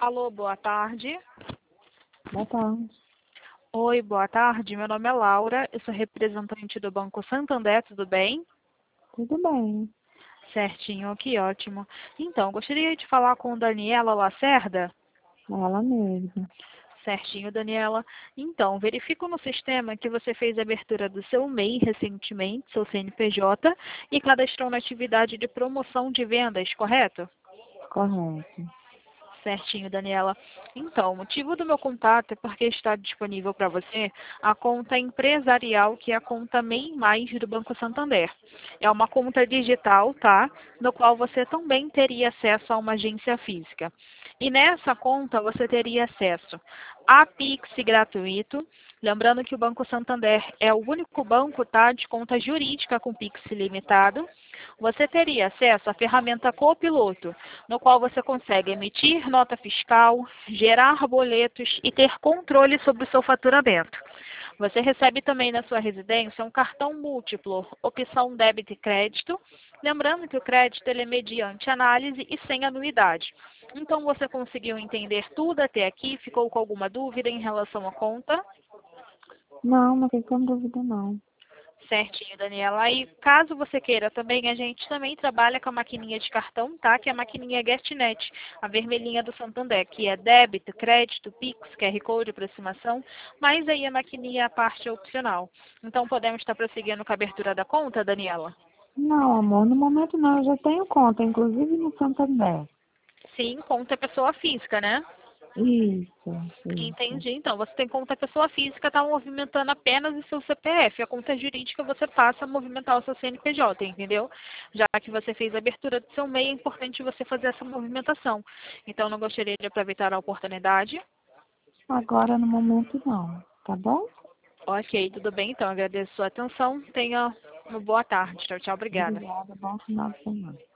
Alô, boa tarde. Boa tarde. Oi, boa tarde. Meu nome é Laura, eu sou representante do Banco Santander, tudo bem? Tudo bem. Certinho, que ótimo. Então, gostaria de falar com Daniela Lacerda. Ela mesma. Certinho, Daniela. Então, verifico no sistema que você fez a abertura do seu MEI recentemente, seu CNPJ, e cadastrou na atividade de promoção de vendas, correto? Correto. Certinho, Daniela. Então, o motivo do meu contato é porque está disponível para você a conta empresarial, que é a conta MEI Mais do Banco Santander. É uma conta digital, tá? No qual você também teria acesso a uma agência física. E nessa conta você teria acesso a Pix gratuito. Lembrando que o Banco Santander é o único banco, tá, de conta jurídica com Pix limitado. Você teria acesso à ferramenta Copiloto, no qual você consegue emitir nota fiscal, gerar boletos e ter controle sobre o seu faturamento. Você recebe também na sua residência um cartão múltiplo, opção débito e crédito. Lembrando que o crédito ele é mediante análise e sem anuidade. Então, você conseguiu entender tudo até aqui? Ficou com alguma dúvida em relação à conta? Não fiquei com dúvida não. Certinho, Daniela. Aí, caso você queira também, a gente também trabalha com a maquininha de cartão, tá? Que é a maquininha GuestNet, a vermelhinha do Santander, que é débito, crédito, Pix, QR Code, aproximação, mas aí a maquininha é a parte opcional. Então, podemos estar prosseguindo com a abertura da conta, Daniela? Não, amor, no momento não. Eu já tenho conta, inclusive no Santander. Sim, conta é pessoa física, né? Isso. Entendi. Então, você tem conta pessoa física, está movimentando apenas o seu CPF. A conta jurídica você passa a movimentar o seu CNPJ, entendeu? Já que você fez a abertura do seu MEI, é importante você fazer essa movimentação. Então, não gostaria de aproveitar a oportunidade. Agora no momento não. Tá bom? Ok, tudo bem. Então, agradeço a sua atenção. Tenha uma boa tarde. Tchau, tchau. Obrigada. Obrigada. Bom final de semana.